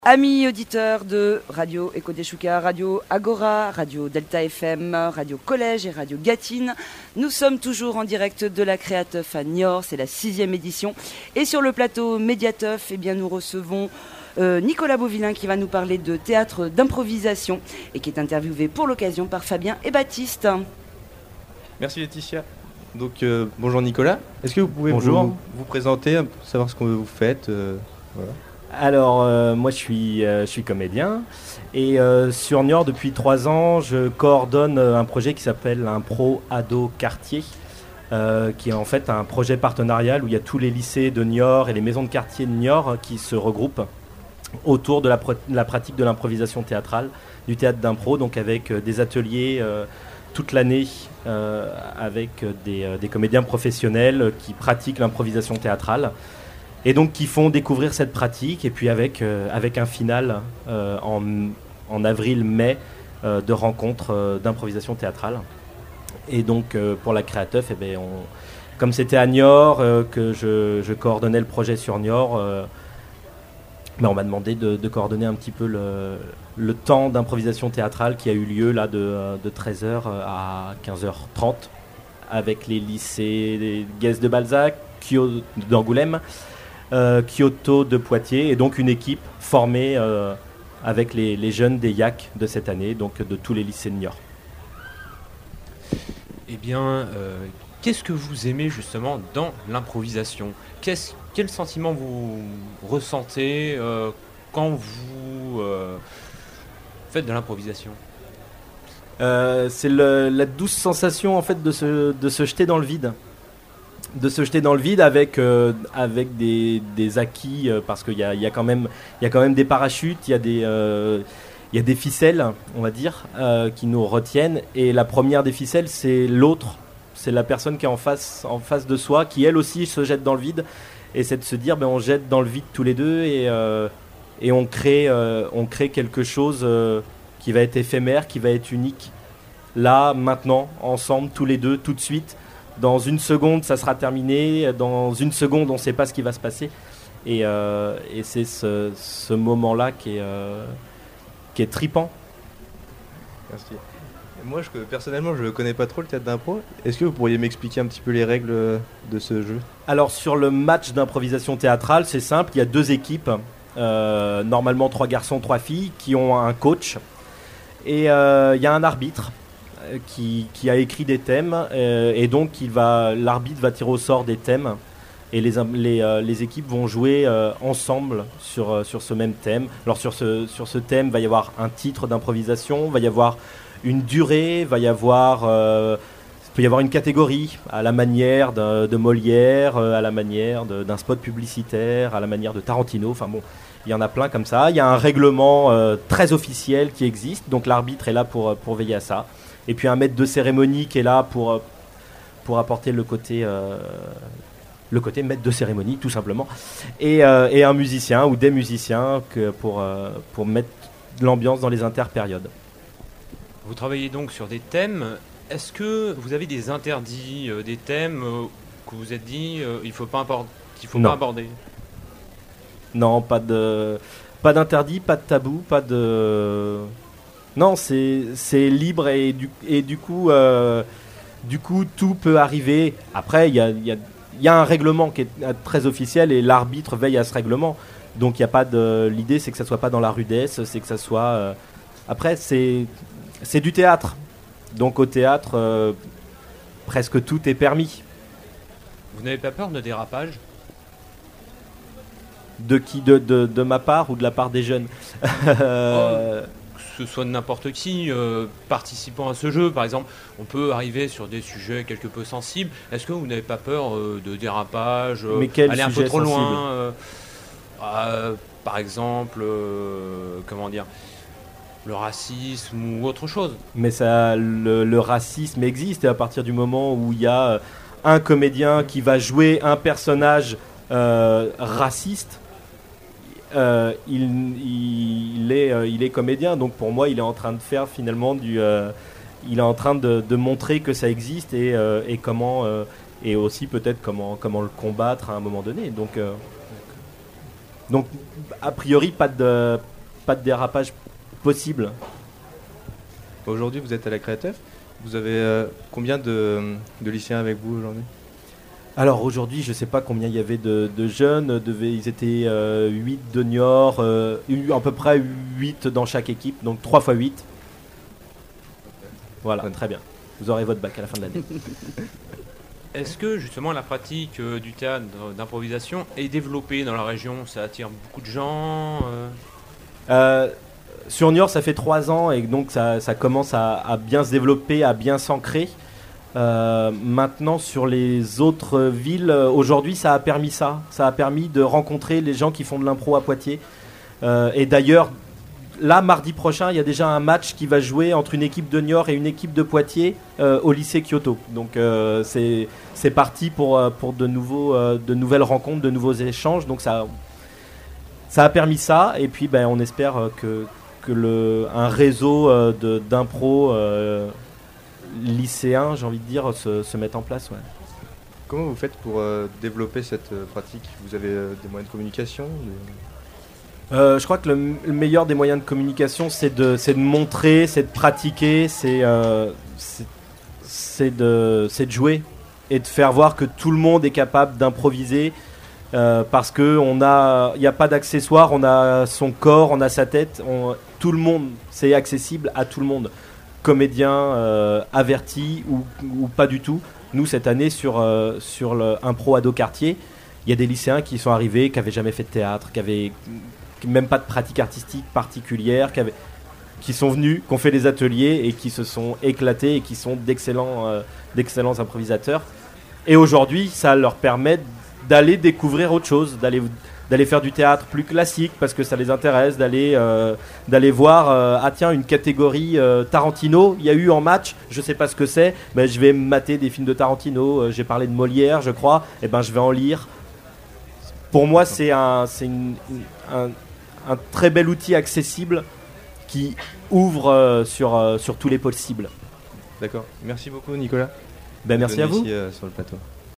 Amis auditeurs de Radio Echo des Choucas, Radio Agora, Radio Delta FM, Radio Collège et Radio Gatine, nous sommes toujours en direct de la Créateuf à Niort, c'est la 6e édition. Et sur le plateau Médiateuf, nous recevons Nicolas Beauvillain qui va nous parler de théâtre d'improvisation et qui est interviewé pour l'occasion par Fabien et Baptiste. Merci Laetitia. Donc bonjour Nicolas, est-ce que vous pouvez vous présenter, savoir ce que vous faites voilà. Alors, moi je suis comédien et sur Niort depuis 3 ans, je coordonne un projet qui s'appelle Impro Ado Quartier, qui est en fait un projet partenarial où il y a tous les lycées de Niort et les maisons de quartier de Niort qui se regroupent autour de la pratique de l'improvisation théâtrale, du théâtre d'impro, donc avec des ateliers toute l'année avec des comédiens professionnels qui pratiquent l'improvisation théâtrale. Et donc qui font découvrir cette pratique, et puis avec un final en avril-mai de rencontres d'improvisation théâtrale. Et donc pour la Créateuf, comme c'était à Niort que je coordonnais le projet sur Niort, on m'a demandé de coordonner un petit peu le temps d'improvisation théâtrale qui a eu lieu là de 13h à 15h30 avec les lycées Guès de Balzac, d'Angoulême, Kyoto de Poitiers, et donc une équipe formée avec les jeunes des YAC de cette année, donc de tous les lycées de Niort. Eh bien, qu'est-ce que vous aimez justement dans l'improvisation ? Quel sentiment vous ressentez quand vous faites de l'improvisation ? C'est la douce sensation en fait de se jeter dans le vide. De se jeter dans le vide avec des acquis, parce qu'il y a quand même des parachutes, il y a des ficelles, on va dire, qui nous retiennent. Et la première des ficelles, c'est l'autre, c'est la personne qui est en face de soi, qui elle aussi se jette dans le vide. Et c'est de se dire, on jette dans le vide tous les deux et on crée quelque chose qui va être éphémère, qui va être unique. Là, maintenant, ensemble, tous les deux, tout de suite. Dans une seconde, ça sera terminé. Dans une seconde, on ne sait pas ce qui va se passer. Et c'est ce moment-là qui est tripant. Merci. Moi, personnellement, je ne connais pas trop le théâtre d'impro. Est-ce que vous pourriez m'expliquer un petit peu les règles de ce jeu ? Alors, sur le match d'improvisation théâtrale, c'est simple. Il y a 2 équipes, normalement 3 garçons, 3 filles, qui ont un coach. Et il y a un arbitre qui a écrit des thèmes, et donc l'arbitre va tirer au sort des thèmes, et les équipes vont jouer ensemble sur ce même thème. Alors sur ce thème, va y avoir un titre d'improvisation, va y avoir une durée, il peut y avoir une catégorie à la manière de Molière, à la manière d'un spot publicitaire, à la manière de Tarantino, enfin bon, il y en a plein comme ça. Il y a un règlement très officiel qui existe, donc l'arbitre est là pour veiller à ça. Et puis un maître de cérémonie qui est là pour apporter le côté maître de cérémonie, tout simplement. Et un musicien ou des musiciens pour mettre de l'ambiance dans les interpériodes. Vous travaillez donc sur des thèmes. Est-ce que vous avez des interdits, des thèmes que vous êtes dit il ne faut pas aborder ? Non, pas d'interdit, pas de tabou, pas de... Non, c'est libre et du coup tout peut arriver. Après, il y a un règlement qui est très officiel et l'arbitre veille à ce règlement. Donc il y a pas l'idée, c'est que ça soit pas dans la rudesse, c'est que ça soit. Après, c'est du théâtre. Donc au théâtre, presque tout est permis. Vous n'avez pas peur de dérapage ? De qui ? De ma part ou de la part des jeunes ? Que ce soit de n'importe qui participant à ce jeu, par exemple, on peut arriver sur des sujets quelque peu sensibles. Est-ce que vous n'avez pas peur de dérapage, aller un peu trop loin par exemple, le racisme ou autre chose? Mais le racisme existe, et à partir du moment où il y a un comédien qui va jouer un personnage raciste, il est comédien, donc pour moi il est en train de faire finalement il est en train de montrer que ça existe et comment et aussi peut-être comment le combattre à un moment donné. Donc a priori pas pas de dérapage possible. Aujourd'hui, vous êtes à la Créateuf. Vous avez combien de lycéens avec vous aujourd'hui ? Alors aujourd'hui, je ne sais pas combien il y avait de jeunes. Ils étaient 8 de Niort, à peu près 8 dans chaque équipe, donc 3 x 8. Voilà, très bien. Vous aurez votre bac à la fin de l'année. Est-ce que justement la pratique du théâtre d'improvisation est développée dans la région ? Ça attire beaucoup de gens Sur Niort, ça fait 3 ans et donc ça commence à bien se développer, à bien s'ancrer. Maintenant, sur les autres villes, aujourd'hui, ça a permis ça. Ça a permis de rencontrer les gens qui font de l'impro à Poitiers. Et d'ailleurs, là, mardi prochain, il y a déjà un match qui va jouer entre une équipe de Niort et une équipe de Poitiers au lycée Kyoto. Donc, c'est parti pour de nouvelles rencontres, de nouveaux échanges. Donc, ça a permis ça. Et puis, on espère que un réseau d'impro lycéen, j'ai envie de dire, se mette en place. Ouais. Comment vous faites pour développer cette pratique ? Vous avez des moyens de communication ? Je crois que le meilleur des moyens de communication, c'est de montrer, c'est de pratiquer, c'est de jouer et de faire voir que tout le monde est capable d'improviser. Parce que il n'y a pas d'accessoires, on a son corps, on a sa tête, tout le monde, c'est accessible à tout le monde, comédien averti ou pas du tout. Nous cette année sur l'impro ado quartier, il y a des lycéens qui sont arrivés, qui n'avaient jamais fait de théâtre, qui n'avaient même pas de pratique artistique particulière, qui sont venus, qui ont fait des ateliers et qui se sont éclatés et qui sont d'excellents improvisateurs. Et aujourd'hui, ça leur permet d'aller découvrir autre chose, d'aller faire du théâtre plus classique parce que ça les intéresse, d'aller voir une catégorie Tarantino, il y a eu en match, je sais pas ce que c'est, mais je vais mater des films de Tarantino, j'ai parlé de Molière je crois, et je vais en lire. Pour moi c'est un très bel outil accessible qui ouvre sur tous les possibles. D'accord, merci beaucoup Nicolas. Merci à vous. Ici, sur le plateau.